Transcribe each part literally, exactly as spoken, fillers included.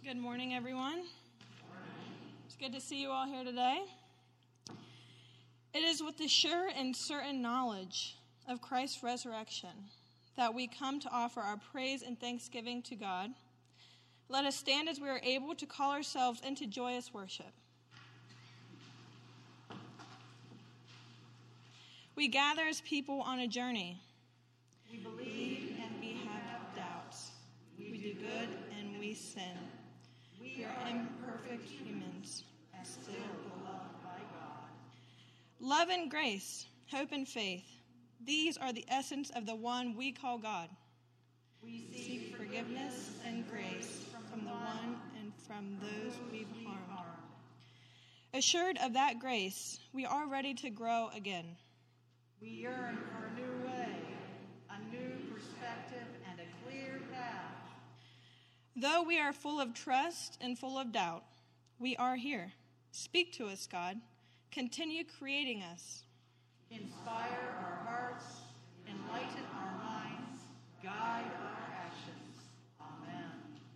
Good morning, everyone. It's good to see you all here today. It is with the sure and certain knowledge of Christ's resurrection that we come to offer our praise and thanksgiving to God. Let us stand as we are able to call ourselves into joyous worship. We gather as people on a journey. We believe and we have doubts. We do good and we sin. We are imperfect humans, and still beloved by God. Love and grace, hope and faith, these are the essence of the one we call God. We seek forgiveness and grace from the one and from those we've harmed. Assured of that grace, we are ready to grow again. We yearn for a new way, a new perspective, and a clear path. Though we are full of trust and full of doubt, we are here. Speak to us, God. Continue creating us. Inspire our hearts, enlighten our minds, guide our actions. Amen.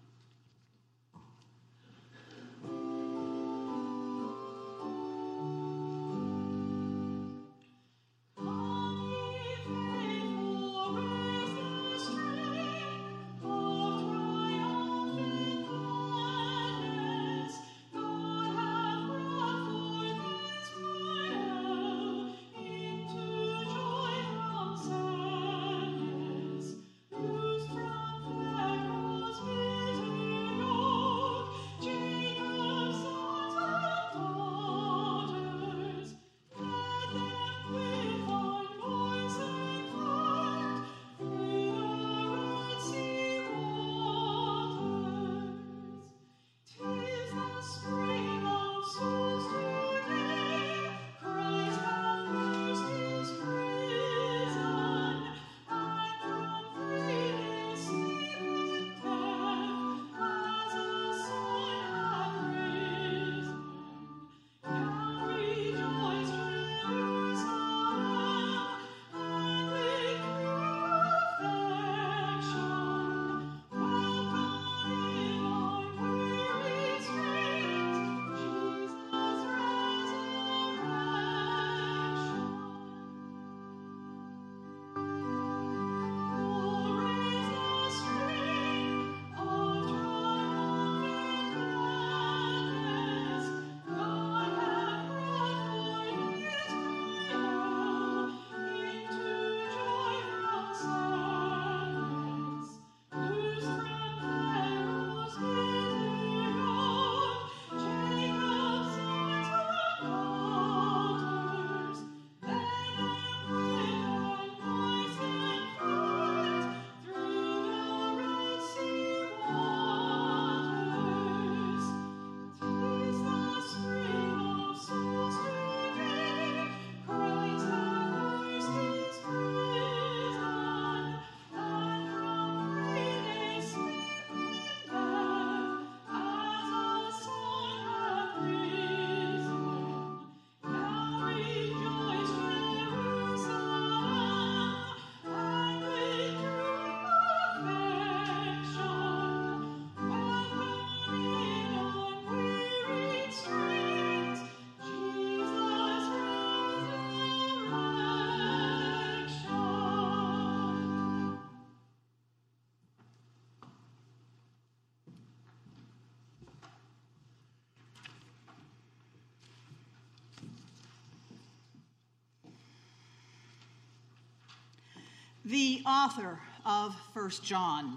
The author of First John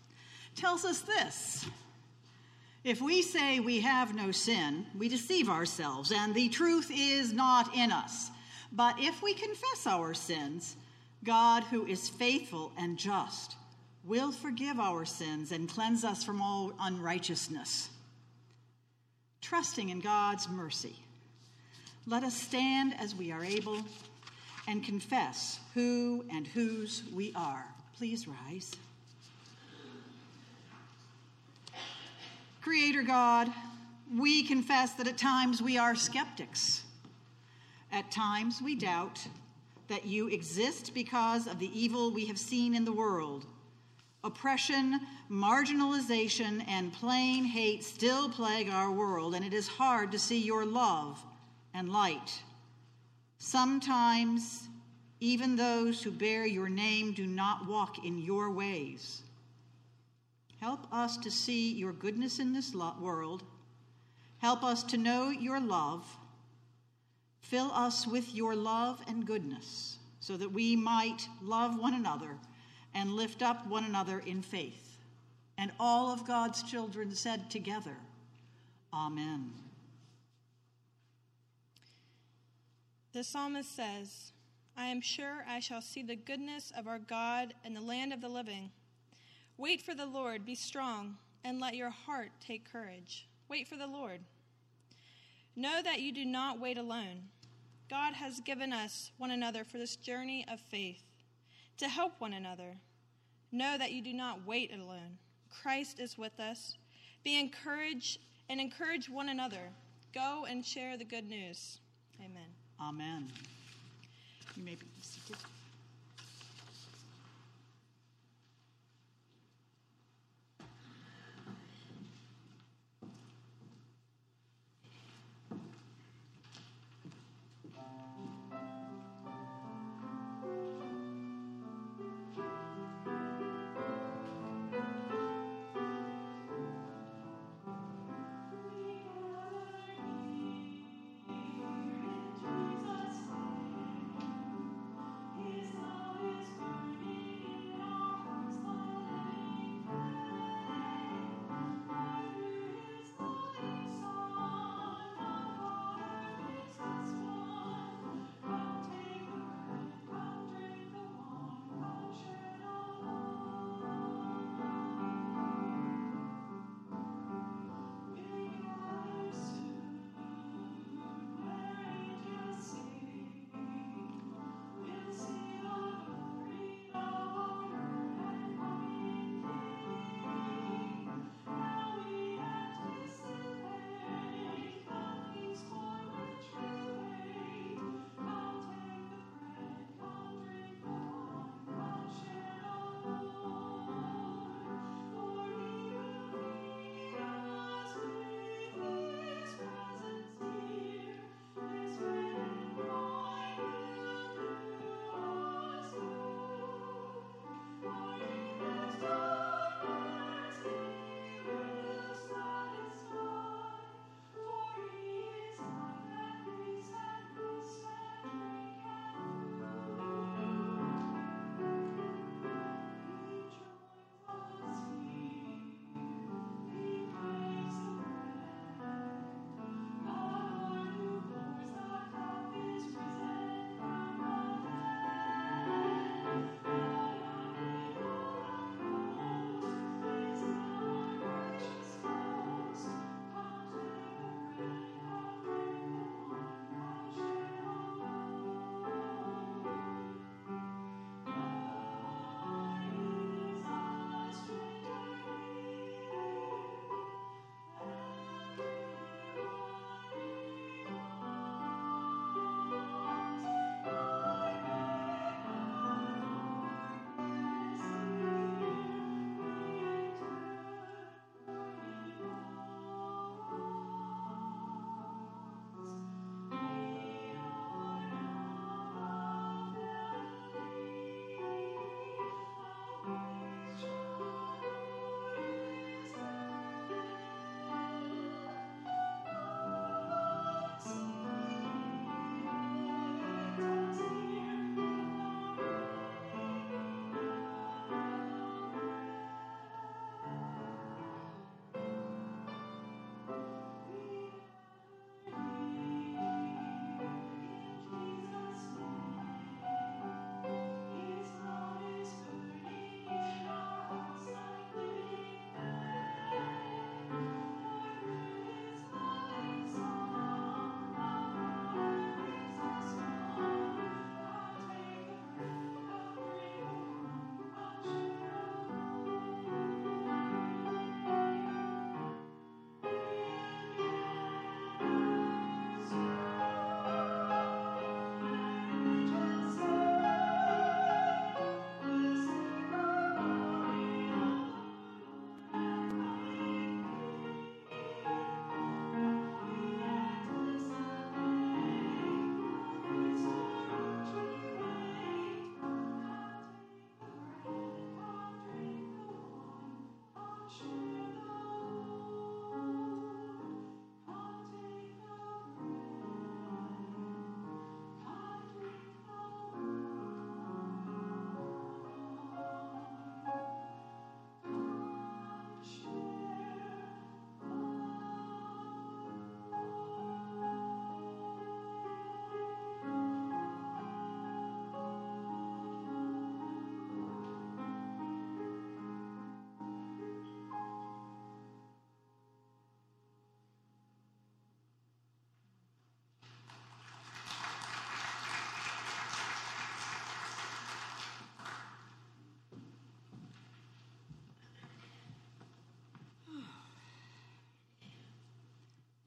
tells us this: if we say we have no sin, we deceive ourselves, and the truth is not in us. But if we confess our sins, God, who is faithful and just, will forgive our sins and cleanse us from all unrighteousness. Trusting in God's mercy, let us stand as we are able and confess who and whose we are. Please rise. Creator God, we confess that at times we are skeptics. At times we doubt that you exist because of the evil we have seen in the world. Oppression, marginalization, and plain hate still plague our world, and it is hard to see your love and light. Sometimes, even those who bear your name do not walk in your ways. Help us to see your goodness in this lo- world. Help us to know your love. Fill us with your love and goodness so that we might love one another and lift up one another in faith. And all of God's children said together, Amen. The psalmist says, I am sure I shall see the goodness of our God in the land of the living. Wait for the Lord, be strong, and let your heart take courage. Wait for the Lord. Know that you do not wait alone. God has given us one another for this journey of faith, to help one another. Know that you do not wait alone. Christ is with us. Be encouraged and encourage one another. Go and share the good news. Amen. Amen. You may be seated. Jesus,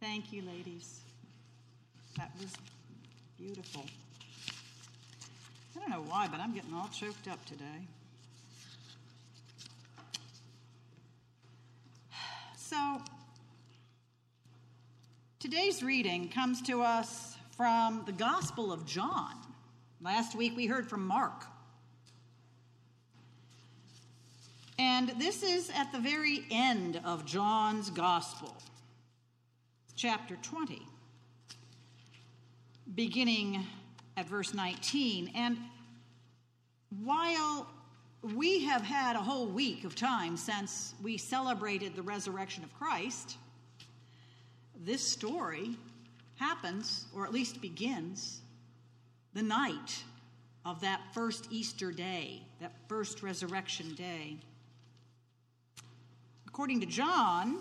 Thank you, ladies. That was beautiful. I don't know why, but I'm getting all choked up today. So, today's reading comes to us from the Gospel of John. Last week we heard from Mark. And this is at the very end of John's Gospel, chapter twenty, beginning at verse nineteen. And while we have had a whole week of time since we celebrated the resurrection of Christ, this story happens, or at least begins, the night of that first Easter day, that first resurrection day. According to John,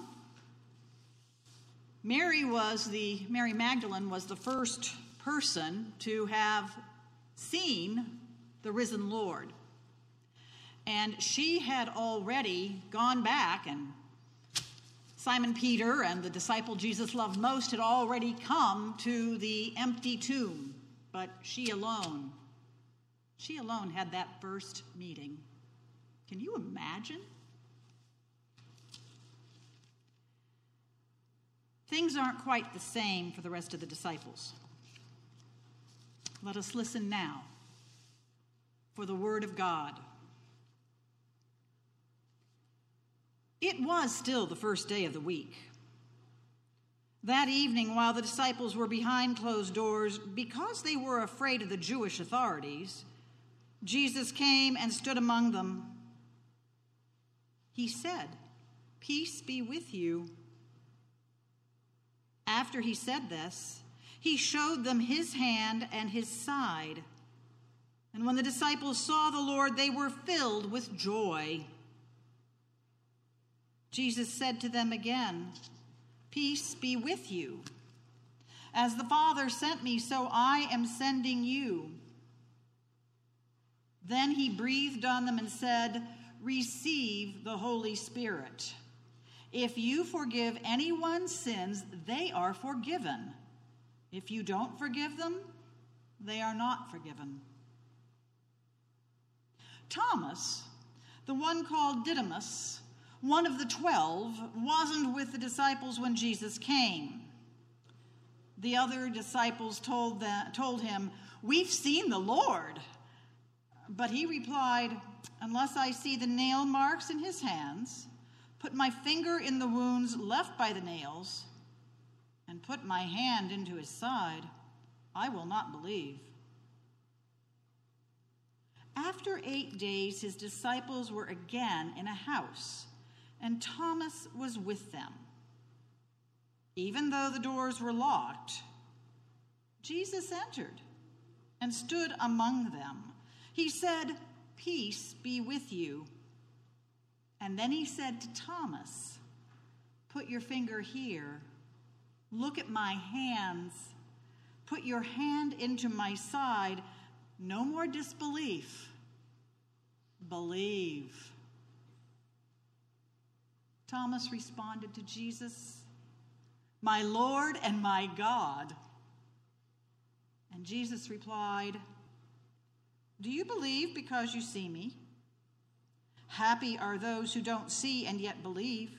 Mary was the Mary Magdalene was the first person to have seen the risen Lord. And she had already gone back, and Simon Peter and the disciple Jesus loved most had already come to the empty tomb, but she alone, she alone had that first meeting. Can you imagine? Things aren't quite the same for the rest of the disciples. Let us listen now for the word of God. It was still the first day of the week. That evening, while the disciples were behind closed doors, because they were afraid of the Jewish authorities, Jesus came and stood among them. He said, "Peace be with you." After he said this, he showed them his hand and his side. And when the disciples saw the Lord, they were filled with joy. Jesus said to them again, "Peace be with you. As the Father sent me, so I am sending you." Then he breathed on them and said, "Receive the Holy Spirit. If you forgive anyone's sins, they are forgiven. If you don't forgive them, they are not forgiven." Thomas, the one called Didymus, one of the twelve, wasn't with the disciples when Jesus came. The other disciples told, them, told him, "We've seen the Lord." But he replied, "Unless I see the nail marks in his hands, put my finger in the wounds left by the nails, and put my hand into his side, I will not believe." After eight days, his disciples were again in a house, and Thomas was with them. Even though the doors were locked, Jesus entered and stood among them. He said, "Peace be with you." And then he said to Thomas, "Put your finger here. Look at my hands. Put your hand into my side. No more disbelief. Believe." Thomas responded to Jesus, "My Lord and my God." And Jesus replied, "Do you believe because you see me? Happy are those who don't see and yet believe."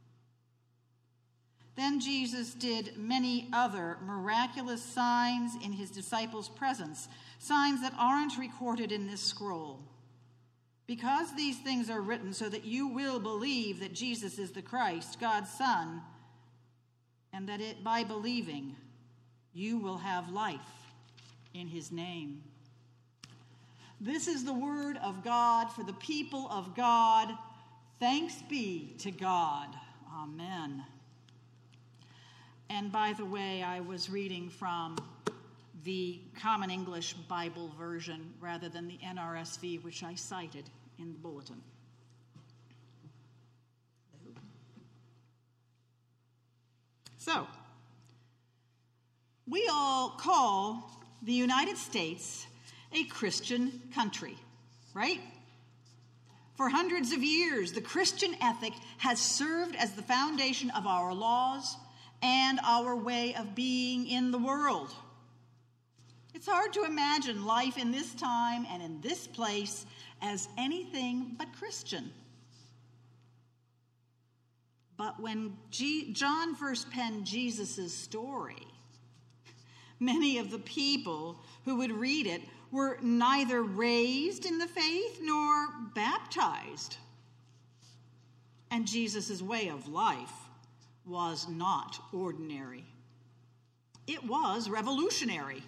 Then Jesus did many other miraculous signs in his disciples' presence, signs that aren't recorded in this scroll. Because these things are written so that you will believe that Jesus is the Christ, God's Son, and that it, by believing, you will have life in his name. This is the word of God for the people of God. Thanks be to God. Amen. And by the way, I was reading from the Common English Bible version rather than the N R S V, which I cited in the bulletin. So, we all call the United States a Christian country, right? For hundreds of years, the Christian ethic has served as the foundation of our laws and our way of being in the world. It's hard to imagine life in this time and in this place as anything but Christian. But when G- John first penned Jesus' story, many of the people who would read it were neither raised in the faith nor baptized. And Jesus' way of life was not ordinary. It was revolutionary.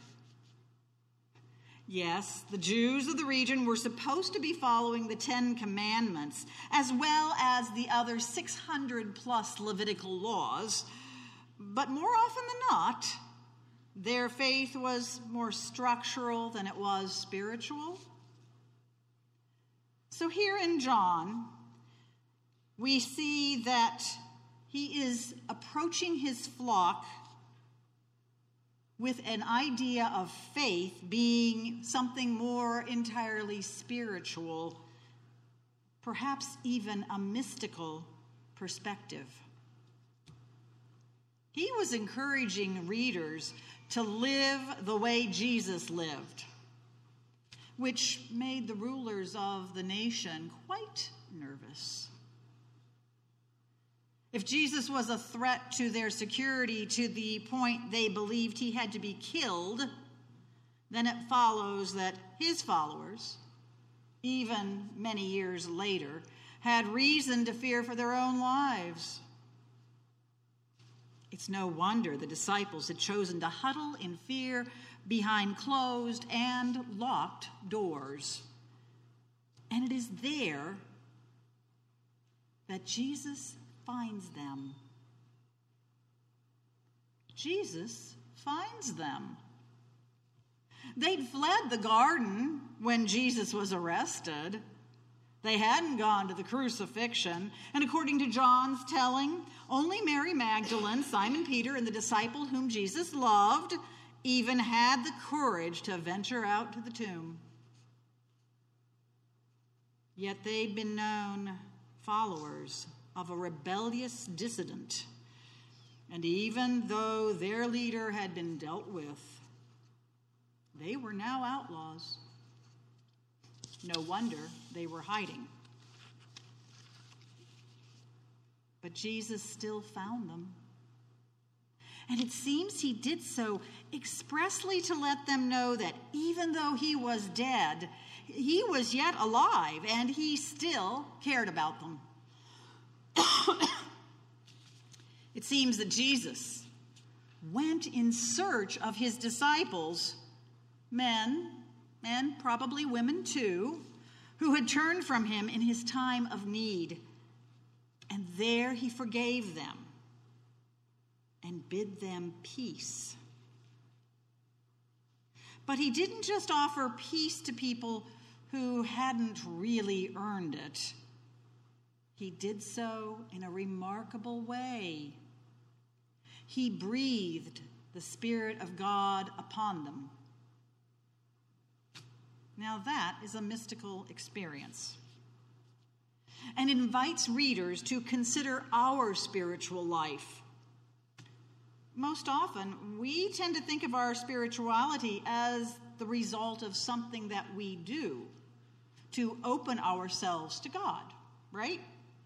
Yes, the Jews of the region were supposed to be following the Ten Commandments, as well as the other six hundred plus Levitical laws, but more often than not, their faith was more structural than it was spiritual. So here in John, we see that he is approaching his flock with an idea of faith being something more entirely spiritual, perhaps even a mystical perspective. He was encouraging readers to live the way Jesus lived, which made the rulers of the nation quite nervous. If Jesus was a threat to their security to the point they believed he had to be killed, then it follows that his followers, even many years later, had reason to fear for their own lives. It's no wonder the disciples had chosen to huddle in fear behind closed and locked doors. And it is there that Jesus finds them. Jesus finds them. They'd fled the garden when Jesus was arrested. They hadn't gone to the crucifixion. And according to John's telling, only Mary Magdalene, Simon Peter, and the disciple whom Jesus loved even had the courage to venture out to the tomb. Yet they'd been known followers of a rebellious dissident. And even though their leader had been dealt with, they were now outlaws. No wonder they were hiding. But Jesus still found them. And it seems he did so expressly to let them know that even though he was dead, he was yet alive, and he still cared about them. It seems that Jesus went in search of his disciples, men, and probably women too, who had turned from him in his time of need. And there he forgave them and bid them peace. But he didn't just offer peace to people who hadn't really earned it. He did so in a remarkable way. He breathed the Spirit of God upon them. Now that is a mystical experience, and invites readers to consider our spiritual life. Most often, we tend to think of our spirituality as the result of something that we do to open ourselves to God, right?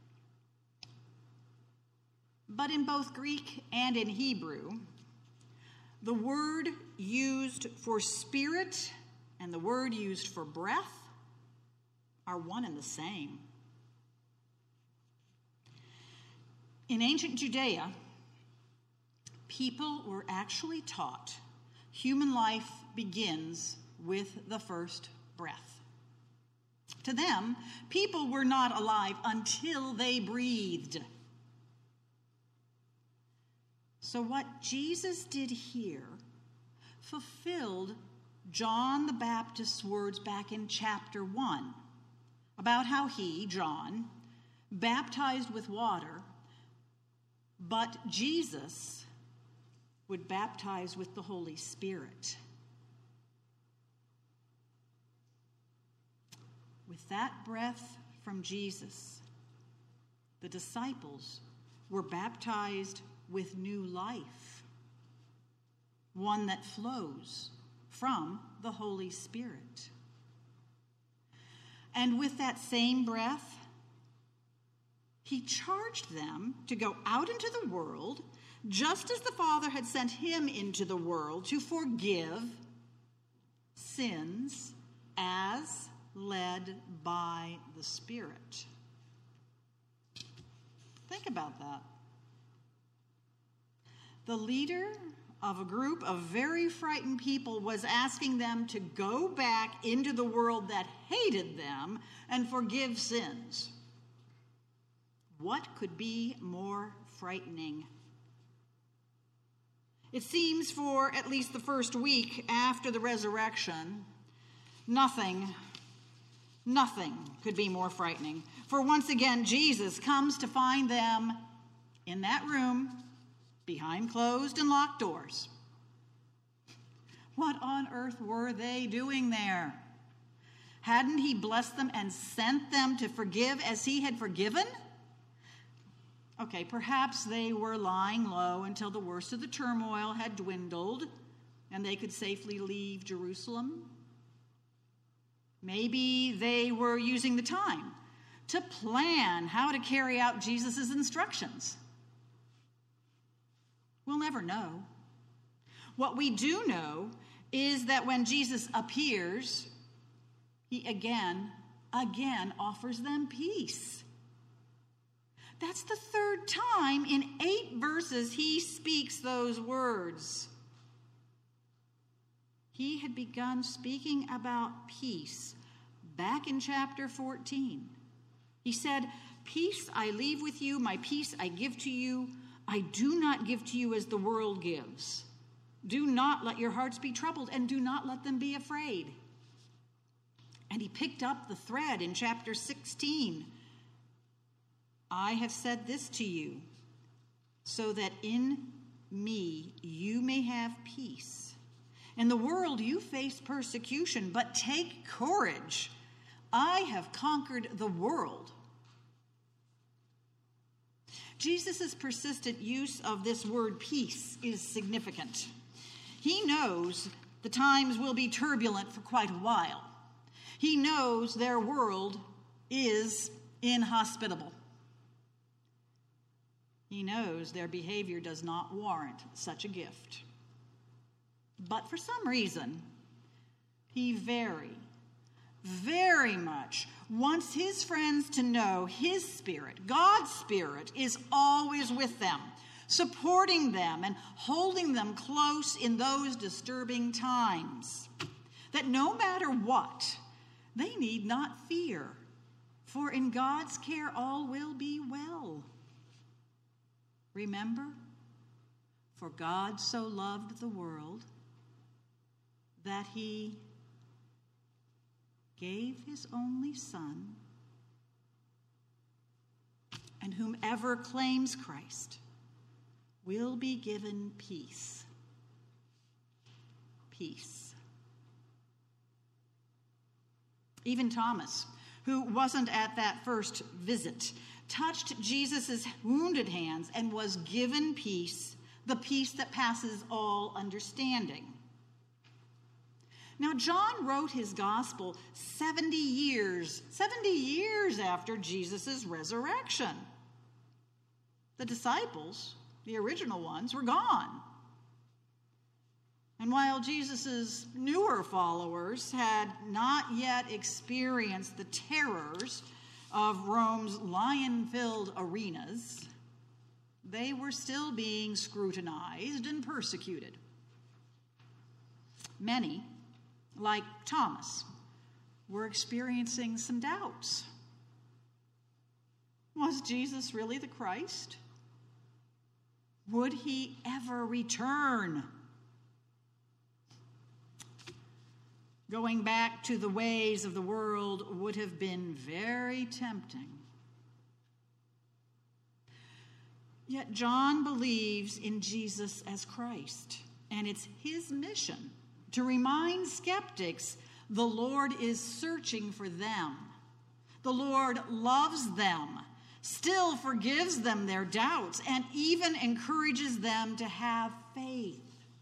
But in both Greek and in Hebrew, the word used for spirit and the word used for breath are one and the same. In ancient Judea, people were actually taught human life begins with the first breath. To them, people were not alive until they breathed. So what Jesus did here fulfilled John the Baptist's words back in chapter one about how he, John, baptized with water, but Jesus would baptize with the Holy Spirit. With that breath from Jesus, the disciples were baptized with new life, one that flows from the Holy Spirit. And with that same breath, he charged them to go out into the world, just as the Father had sent him into the world to forgive sins as led by the Spirit. Think about that. The leader of a group of very frightened people was asking them to go back into the world that hated them and forgive sins. What could be more frightening? It seems for at least the first week after the resurrection, nothing, nothing could be more frightening. For once again, Jesus comes to find them in that room behind closed and locked doors. What on earth were they doing there? Hadn't he blessed them and sent them to forgive as he had forgiven? Okay, perhaps they were lying low until the worst of the turmoil had dwindled and they could safely leave Jerusalem. Maybe they were using the time to plan how to carry out Jesus' instructions. We'll never know. What we do know is that when Jesus appears, he again, again offers them peace. That's the third time in eight verses he speaks those words. He had begun speaking about peace back in chapter fourteen. He said, "Peace I leave with you, my peace I give to you. I do not give to you as the world gives. Do not let your hearts be troubled, and do not let them be afraid." And he picked up the thread in chapter sixteen. "I have said this to you, so that in me you may have peace. In the world you face persecution, but take courage. I have conquered the world." Jesus' persistent use of this word peace is significant. He knows the times will be turbulent for quite a while. He knows their world is inhospitable. He knows their behavior does not warrant such a gift. But for some reason, he very, very much wants his friends to know his Spirit, God's Spirit, is always with them, supporting them and holding them close in those disturbing times. That no matter what, they need not fear, for in God's care all will be well. Remember, for God so loved the world that he gave his only Son, and whomever claims Christ will be given peace. Peace. Even Thomas, who wasn't at that first visit, touched Jesus' wounded hands and was given peace, the peace that passes all understanding. Now, John wrote his gospel seventy years, seventy years after Jesus' resurrection. The disciples, the original ones, were gone. And while Jesus' newer followers had not yet experienced the terrors of Rome's lion-filled arenas, they were still being scrutinized and persecuted. Many, like Thomas, were experiencing some doubts. Was Jesus really the Christ? Would he ever return? Going back to the ways of the world would have been very tempting. Yet John believes in Jesus as Christ, and it's his mission to remind skeptics the Lord is searching for them. The Lord loves them, still forgives them their doubts, and even encourages them to have faith.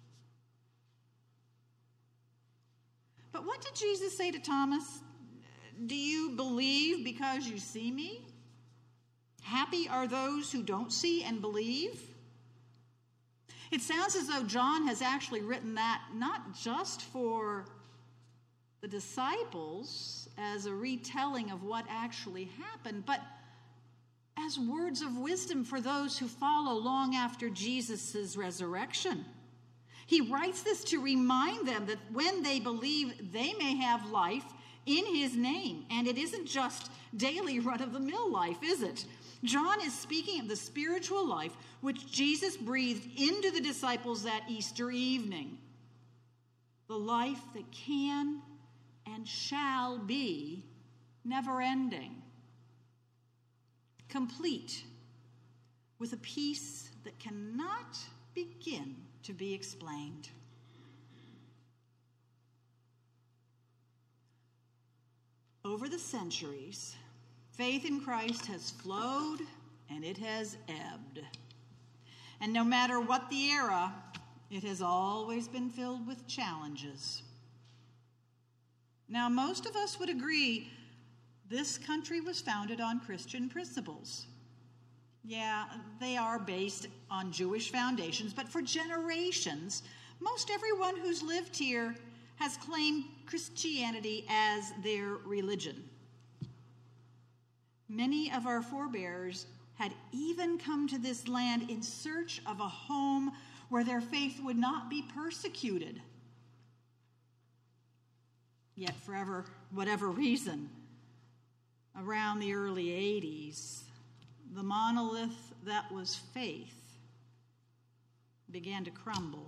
But what did Jesus say to Thomas? Do you believe because you see me? Happy are those who don't see and believe. It sounds as though John has actually written that not just for the disciples as a retelling of what actually happened, but as words of wisdom for those who follow long after Jesus' resurrection. He writes this to remind them that when they believe, they may have life in his name. And it isn't just daily run-of-the-mill life, is it? John is speaking of the spiritual life which Jesus breathed into the disciples that Easter evening. The life that can and shall be never-ending, complete with a peace that cannot begin to be explained. Over the centuries, faith in Christ has flowed and it has ebbed. And no matter what the era, it has always been filled with challenges. Now, most of us would agree this country was founded on Christian principles. Yeah, they are based on Jewish foundations, but for generations, most everyone who's lived here has claimed Christianity as their religion. Many of our forebears had even come to this land in search of a home where their faith would not be persecuted. Yet, for whatever reason, around the early eighties, the monolith that was faith began to crumble.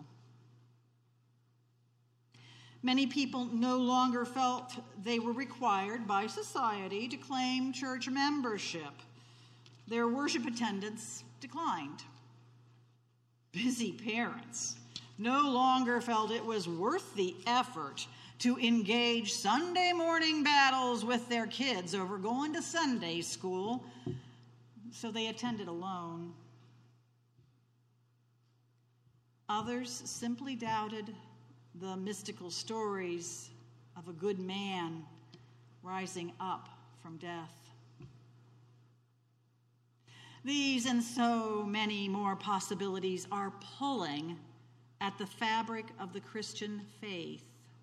Many people no longer felt they were required by society to claim church membership. Their worship attendance declined. Busy parents no longer felt it was worth the effort to engage Sunday morning battles with their kids over going to Sunday school, so they attended alone. Others simply doubted the mystical stories of a good man rising up from death. These and so many more possibilities are pulling at the fabric of the Christian faith.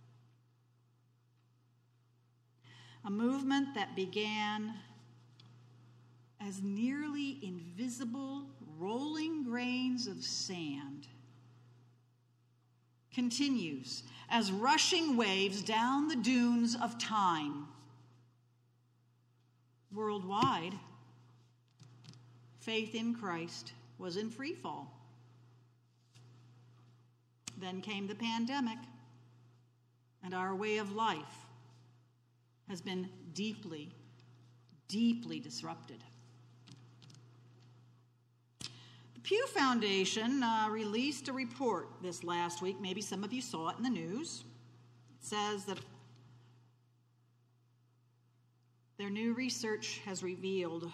A movement that began as nearly invisible rolling grains of sand continues as rushing waves down the dunes of time. Worldwide, faith in Christ was in free fall. Then came the pandemic, and our way of life has been deeply, deeply disrupted. The Pew Foundation uh, released a report this last week. Maybe some of you saw it in the news. It says that their new research has revealed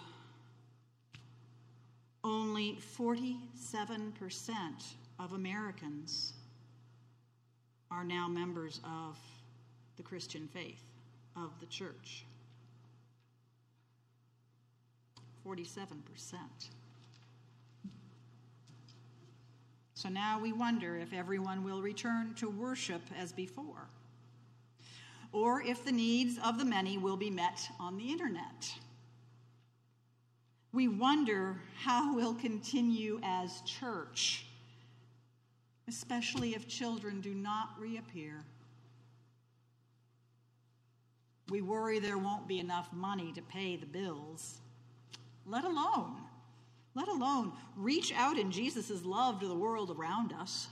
only forty-seven percent of Americans are now members of the Christian faith, of the church. forty-seven percent. So now we wonder if everyone will return to worship as before, or if the needs of the many will be met on the internet. We wonder how we'll continue as church, especially if children do not reappear. We worry there won't be enough money to pay the bills, let alone, let alone reach out in Jesus' love to the world around us.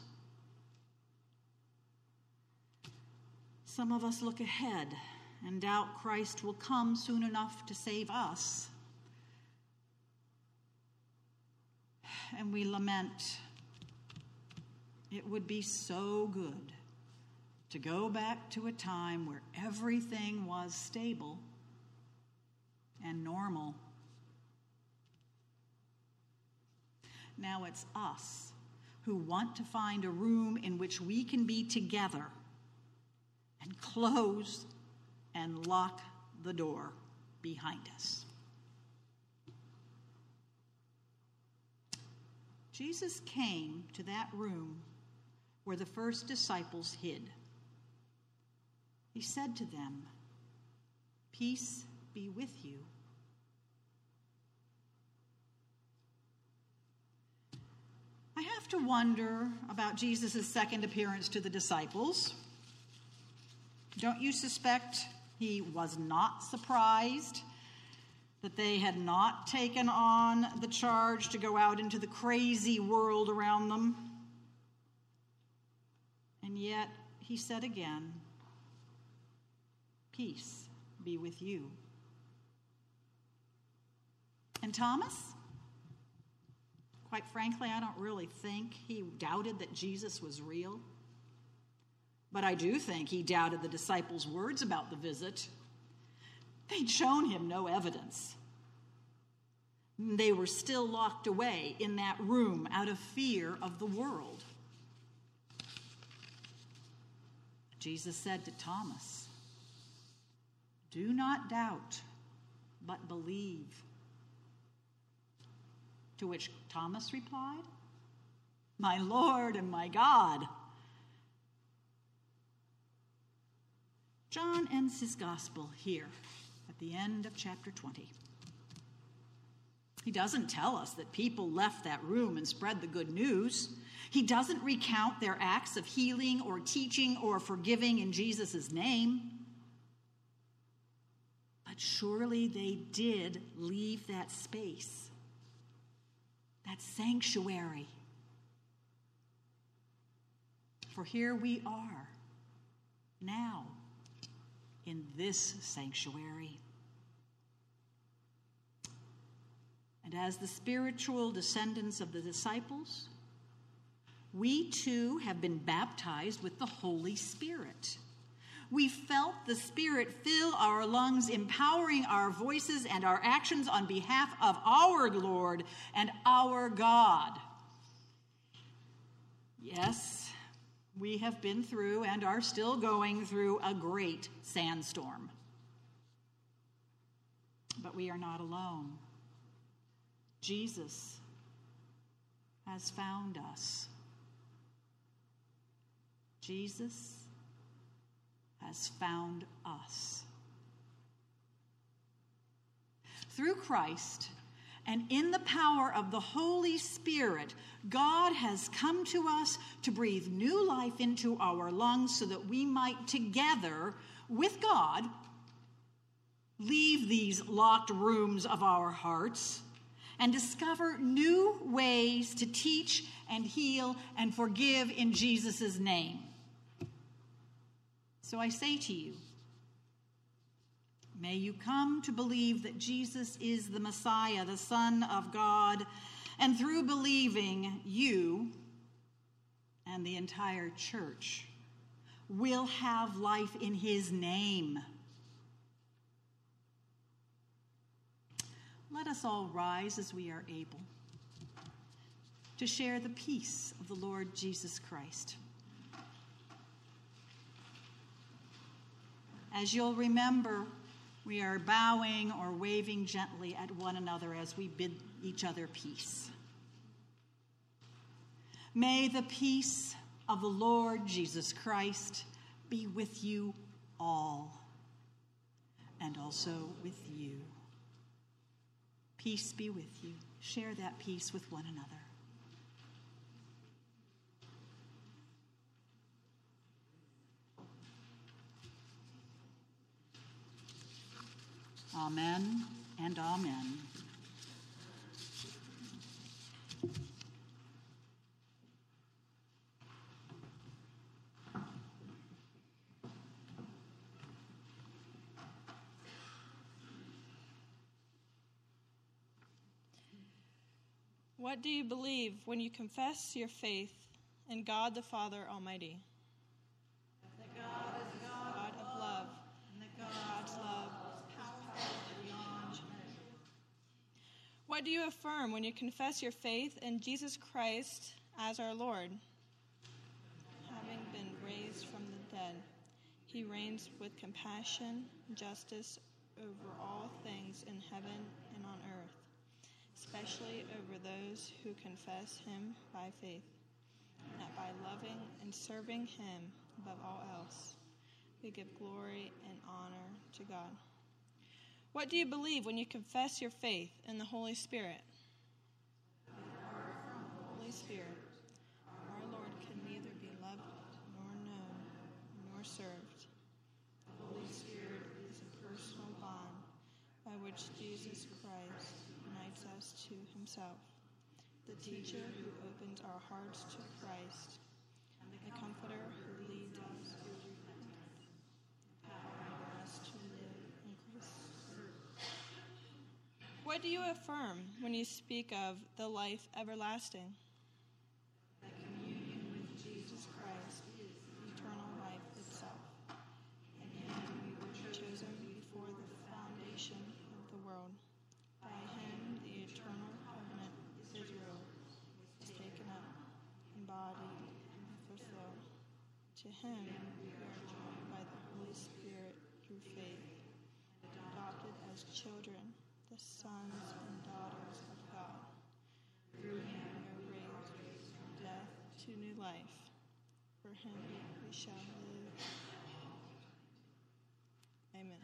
Some of us look ahead and doubt Christ will come soon enough to save us. And we lament, it would be so good to go back to a time where everything was stable and normal. Now it's us who want to find a room in which we can be together and close and lock the door behind us. Jesus came to that room where the first disciples hid. He said to them, "Peace be with you." I have to wonder about Jesus' second appearance to the disciples. Don't you suspect he was not surprised that they had not taken on the charge to go out into the crazy world around them? And yet he said again, "Peace be with you." And Thomas? Quite frankly, I don't really think he doubted that Jesus was real. But I do think he doubted the disciples' words about the visit. They'd shown him no evidence. They were still locked away in that room out of fear of the world. Jesus said to Thomas, "Do not doubt, but believe." To which Thomas replied, "My Lord and my God." John ends his gospel here at the end of chapter twenty. He doesn't tell us that people left that room and spread the good news. He doesn't recount their acts of healing or teaching or forgiving in Jesus' name. But surely they did leave that space, that sanctuary. For here we are now in this sanctuary. And as the spiritual descendants of the disciples, we too have been baptized with the Holy Spirit. We felt the Spirit fill our lungs, empowering our voices and our actions on behalf of our Lord and our God. Yes, we have been through and are still going through a great sandstorm. But we are not alone. Jesus has found us. Jesus has found us. Through Christ and in the power of the Holy Spirit, God has come to us to breathe new life into our lungs so that we might together with God leave these locked rooms of our hearts and discover new ways to teach and heal and forgive in Jesus' name. So I say to you, may you come to believe that Jesus is the Messiah, the Son of God, and through believing, you and the entire church will have life in his name. Let us all rise as we are able to share the peace of the Lord Jesus Christ. As you'll remember, we are bowing or waving gently at one another as we bid each other peace. May the peace of the Lord Jesus Christ be with you all, and also with you. Peace be with you. Share that peace with one another. Amen and amen. What do you believe when you confess your faith in God the Father Almighty? That God is God, God of love, and that God's love is powerful beyond measure. What do you affirm when you confess your faith in Jesus Christ as our Lord? Having been raised from the dead, he reigns with compassion and justice over all things in heaven and on earth, especially over those who confess him by faith, and that by loving and serving him above all else, we give glory and honor to God. What do you believe when you confess your faith in the Holy Spirit? Apart from the Holy Spirit, our Lord can neither be loved nor known nor served. The Holy Spirit is a personal bond by which Jesus Christ unites us to himself, the teacher who opens our hearts to Christ, and the comforter who leads us to repentance, empowering us to live in Christ. What do you affirm when you speak of the life everlasting? That communion with Jesus Christ is eternal life itself, and in him we were chosen before the foundation of the world. By him the eternal covenant of Israel was taken up, embodied, and fulfilled. To him we are joined by the Holy Spirit through faith, adopted as children, the sons and daughters of God. Through him we are raised from death to new life. For him we shall live. Amen.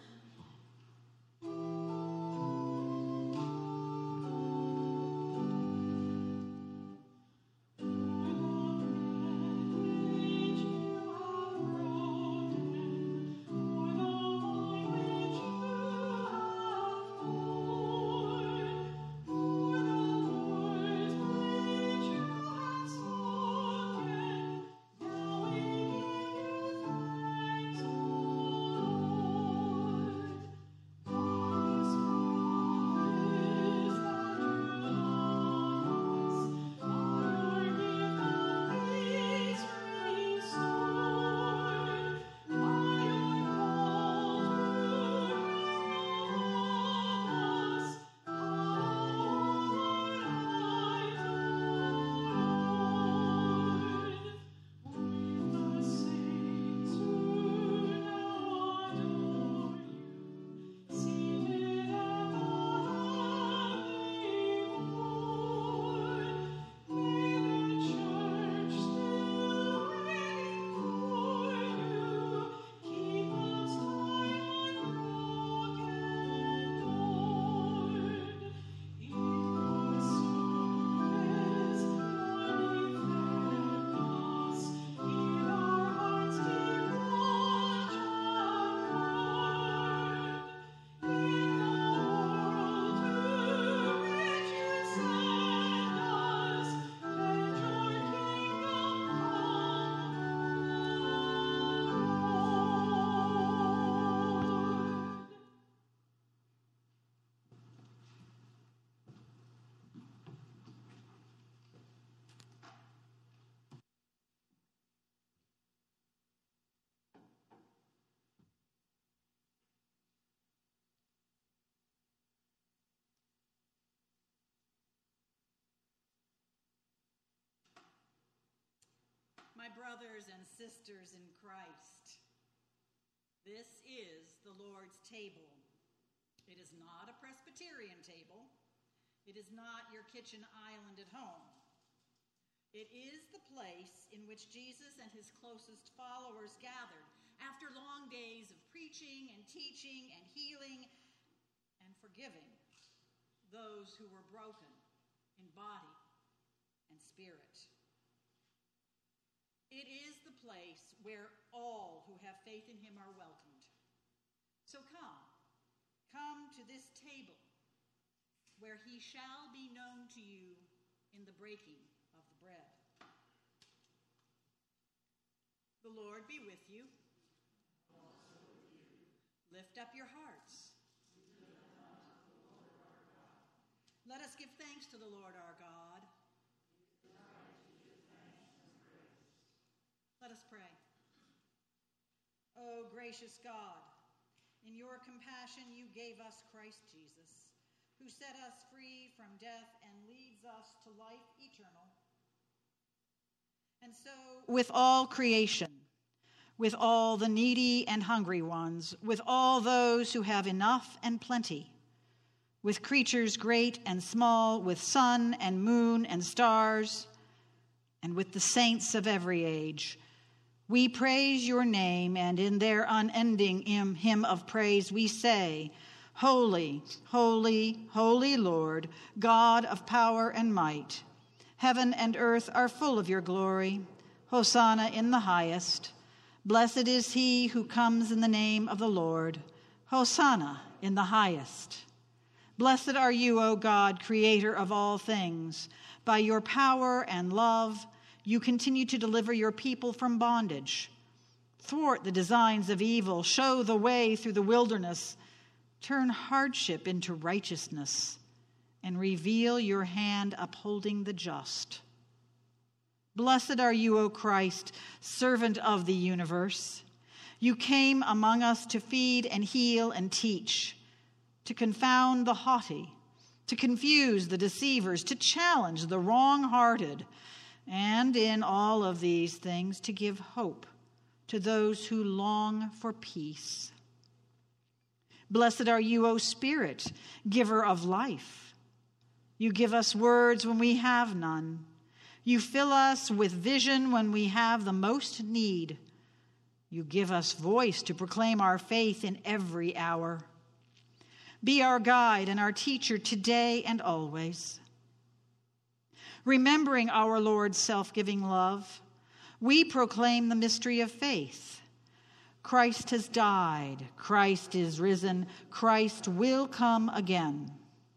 My brothers and sisters in Christ, this is the Lord's table. It is not a Presbyterian table. It is not your kitchen island at home. It is the place in which Jesus and his closest followers gathered after long days of preaching and teaching and healing and forgiving those who were broken in body and spirit. It is the place where all who have faith in him are welcomed. So come, come to this table where he shall be known to you in the breaking of the bread. The Lord be with you. Also with you. Lift up your hearts. Let us give thanks to the Lord our God. Let us pray. O gracious God, in your compassion you gave us Christ Jesus, who set us free from death and leads us to life eternal. And so, with all creation, with all the needy and hungry ones, with all those who have enough and plenty, with creatures great and small, with sun and moon and stars, and with the saints of every age, we praise your name, and in their unending hymn of praise we say, Holy, holy, holy Lord, God of power and might. Heaven and earth are full of your glory. Hosanna in the highest. Blessed is he who comes in the name of the Lord. Hosanna in the highest. Blessed are you, O God, creator of all things. By your power and love, you continue to deliver your people from bondage. Thwart the designs of evil. Show the way through the wilderness. Turn hardship into righteousness, and reveal your hand upholding the just. Blessed are you, O Christ, servant of the universe. You came among us to feed and heal and teach, to confound the haughty, to confuse the deceivers, to challenge the wrong-hearted, and in all of these things to give hope to those who long for peace. Blessed are you, O Spirit, giver of life. You give us words when we have none. You fill us with vision when we have the most need. You give us voice to proclaim our faith in every hour. Be our guide and our teacher today and always. Remembering our Lord's self-giving love, we proclaim the mystery of faith. Christ has died. Christ is risen. Christ will come again.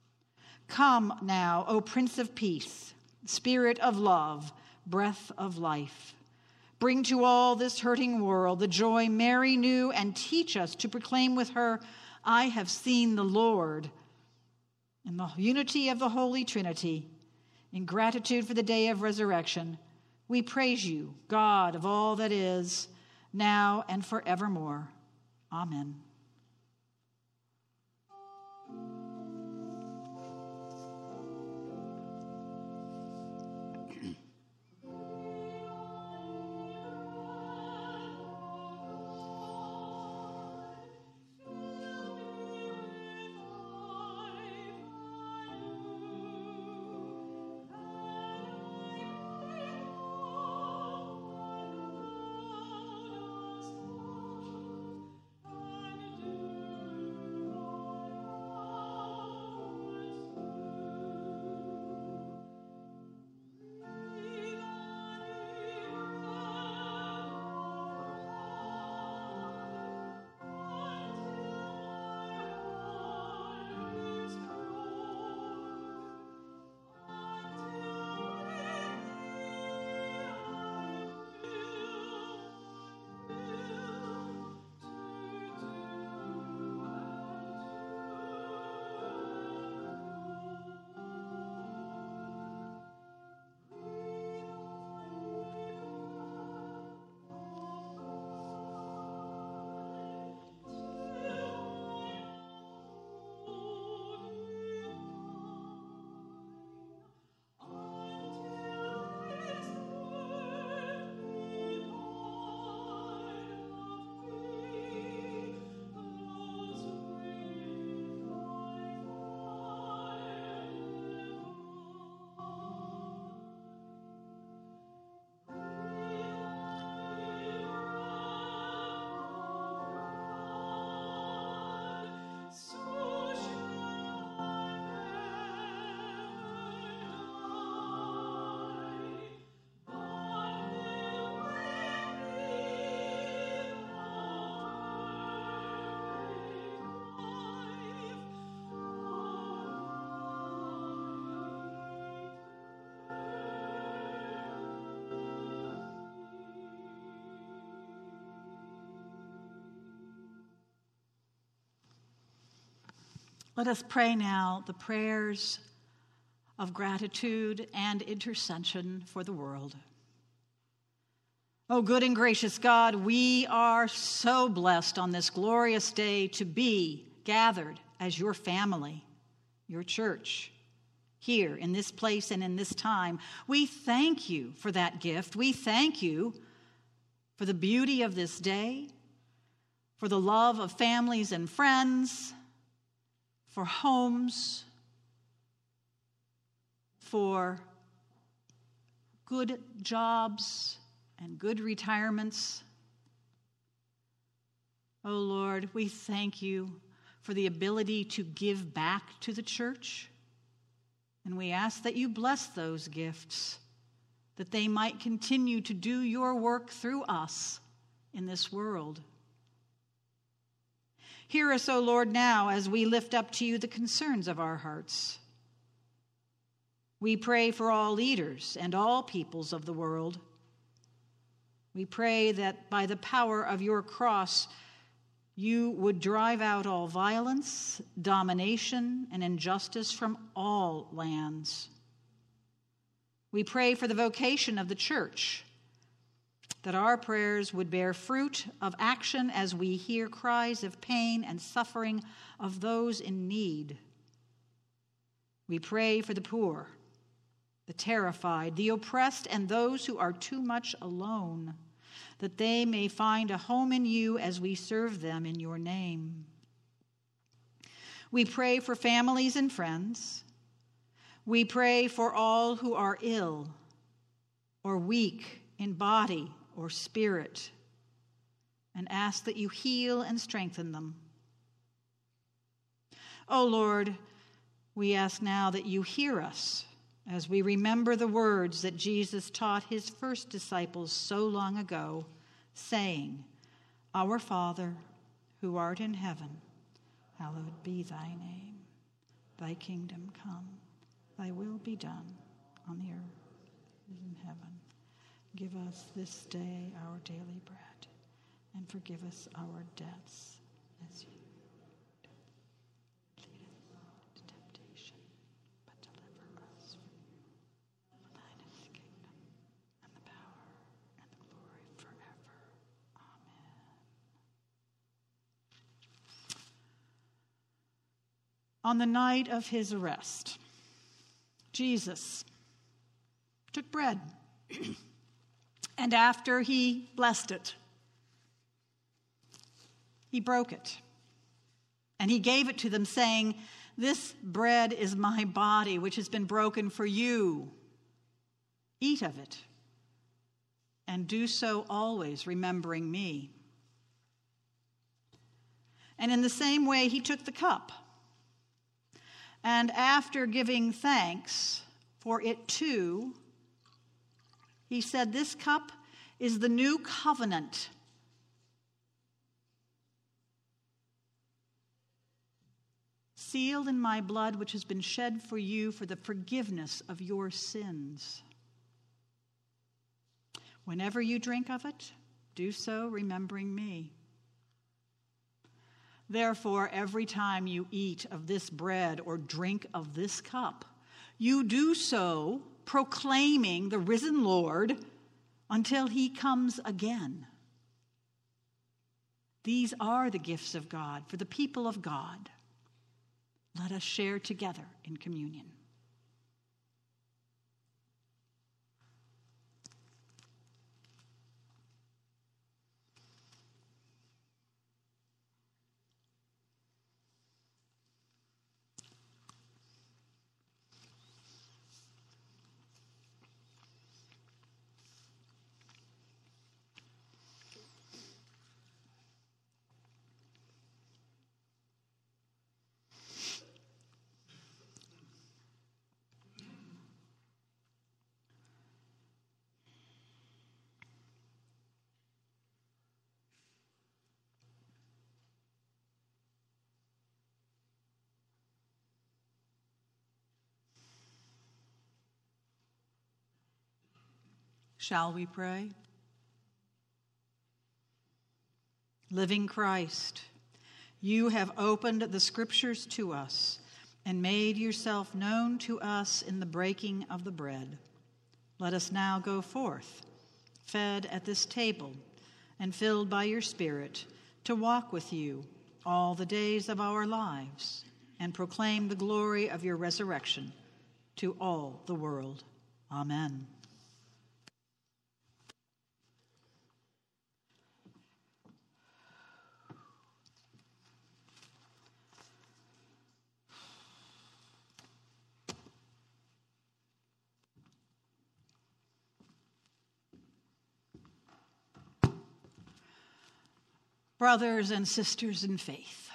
Come now, O Prince of Peace, Spirit of love, breath of life. Bring to all this hurting world the joy Mary knew, and teach us to proclaim with her, I have seen the Lord. In the unity of the Holy Trinity, in gratitude for the day of resurrection, we praise you, God of all that is, now and forevermore. Amen. Let us pray now the prayers of gratitude and intercession for the world. Oh, good and gracious God, we are so blessed on this glorious day to be gathered as your family your church, here in this place and in this time. We thank you for that gift. We thank you for the beauty of this day, for the love of families and friends, for homes, for good jobs and good retirements. Oh Lord, we thank you for the ability to give back to the church. And we ask that you bless those gifts, that they might continue to do your work through us in this world. Hear us, O Lord, now as we lift up to you the concerns of our hearts. We pray for all leaders and all peoples of the world. We pray that by the power of your cross, you would drive out all violence, domination, and injustice from all lands. We pray for the vocation of the church, that our prayers would bear fruit of action as we hear cries of pain and suffering of those in need. We pray for the poor, the terrified, the oppressed, and those who are too much alone, that they may find a home in you as we serve them in your name. We pray for families and friends. We pray for all who are ill or weak in body or spirit, and ask that you heal and strengthen them. O Lord, we ask now that you hear us as we remember the words that Jesus taught his first disciples so long ago, saying, Our Father, who art in heaven, hallowed be thy name. Thy kingdom come, thy will be done on the earth as in heaven. Give us this day our daily bread, and forgive us our debts as you lead us not into temptation, but deliver us from evil. For thine is the kingdom, and the power, and the glory forever. Amen. On the night of his arrest, Jesus took bread, and after he blessed it, he broke it, and he gave it to them, saying, This bread is my body, which has been broken for you. Eat of it, and do so always, remembering me. And in the same way, he took the cup, and after giving thanks for it too, he said, This cup is the new covenant sealed in my blood, which has been shed for you for the forgiveness of your sins. Whenever you drink of it, do so remembering me. Therefore, every time you eat of this bread or drink of this cup, you do so proclaiming the risen Lord until he comes again. These are the gifts of God for the people of God. Let us share together in communion. Shall we pray? Living Christ, you have opened the Scriptures to us and made yourself known to us in the breaking of the bread. Let us now go forth, fed at this table and filled by your Spirit, to walk with you all the days of our lives. and proclaim the glory of your resurrection to all the world. Amen. Brothers and sisters in faith,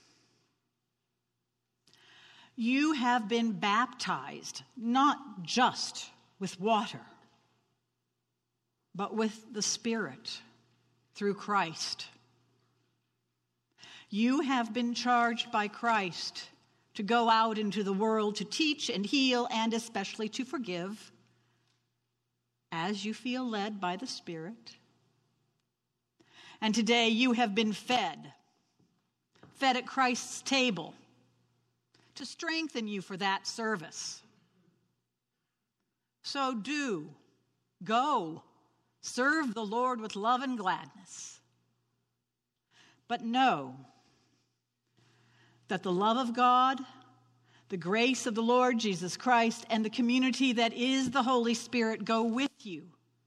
you have been baptized not just with water, but with the Spirit through Christ. You have been charged by Christ to go out into the world to teach and heal and especially to forgive as you feel led by the Spirit. And today you have been fed, fed at Christ's table to strengthen you for that service. So do, go, serve the Lord with love and gladness. But know that the love of God, the grace of the Lord Jesus Christ, and the community that is the Holy Spirit go with you.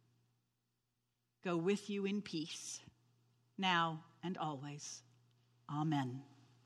Go with you in peace, now and always. Amen.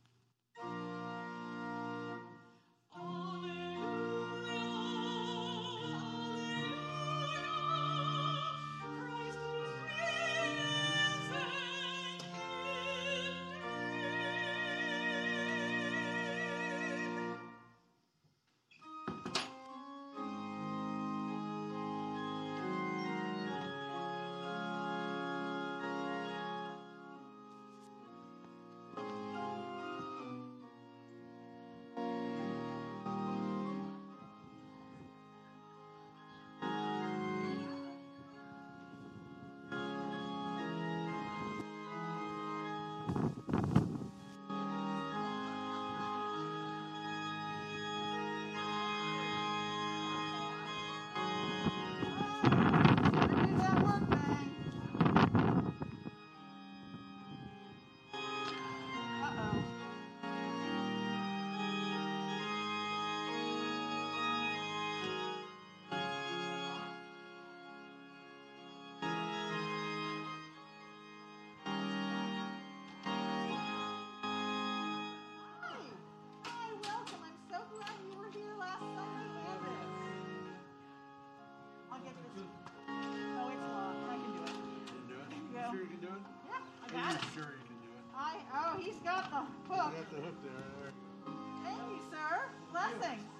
Sure you can do it. I, oh, he's got the hook. You got the hook there. Thank you, sir. Blessings.